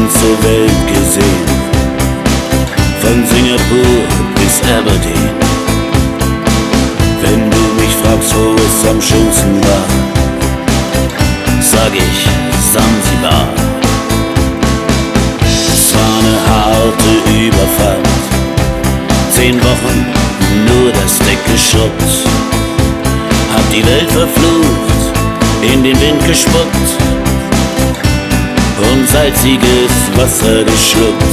ganze Welt gesehen, von Singapur bis Aberdeen. Wenn du mich fragst, wo es am schönsten war, sag ich Sansibar. Es war eine harte Überfahrt, 10 Wochen nur das Deck geschrubbt, hab die Welt verflucht, in den Wind gespuckt und salziges Wasser geschluckt.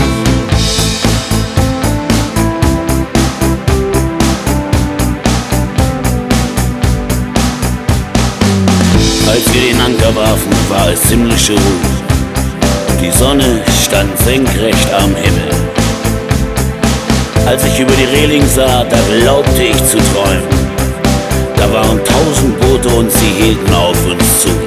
Als wir den Anker warfen, war es ziemlich ruhig. Die Sonne stand senkrecht am Himmel. Als ich über die Reling sah, da glaubte ich zu träumen. Da waren 1000 Boote und sie hielten auf uns zu.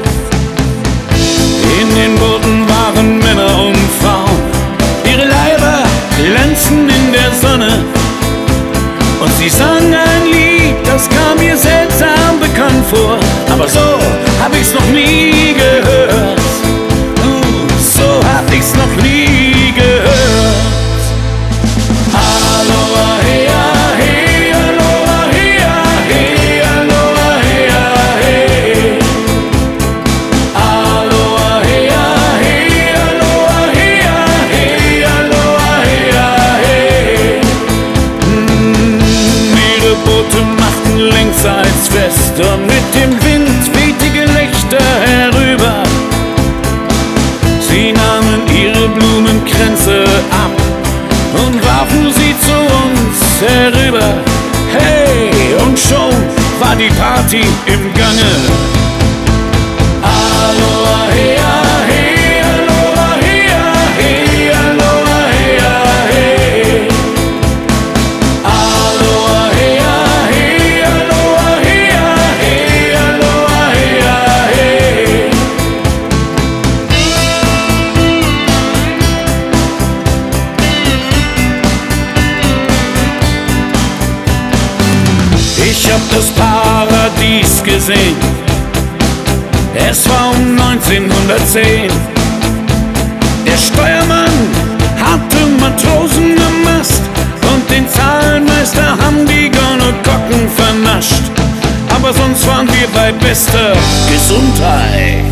In den Booten waren Männer und Frauen, ihre Leiber glänzten in der Sonne. Und sie sangen ein Lied, das kam mir seltsam bekannt vor. Aber so hab ich's noch nie gehört. So hab ich's noch nie gehört. Aloha, hea, hey, aloha, hea, hey, aloha, hea, hey. Aloha, hea, hey, aloha, hea, hey, aloha, hea, hey. Ihre Boote machten längsseits fest und mit dem Wind wehte Gelächter herüber. Sie nahmen ihre Blumenkränze ab und warfen sie zu uns herüber. Hey, und schon war die Party im Gange. Aloha, hea, hey, aloha, hea, hey, aloha, hea, hey. Aloha, hea, hey, aloha, hea, hey, aloha, hea, hey. Ich hab das Paradies gesehen, es war um 1910. Der Steuermann hatte Matrosen am Mast und den Zahlenmeister haben die Gonnekokken vernascht. Aber sonst waren wir bei bester Gesundheit.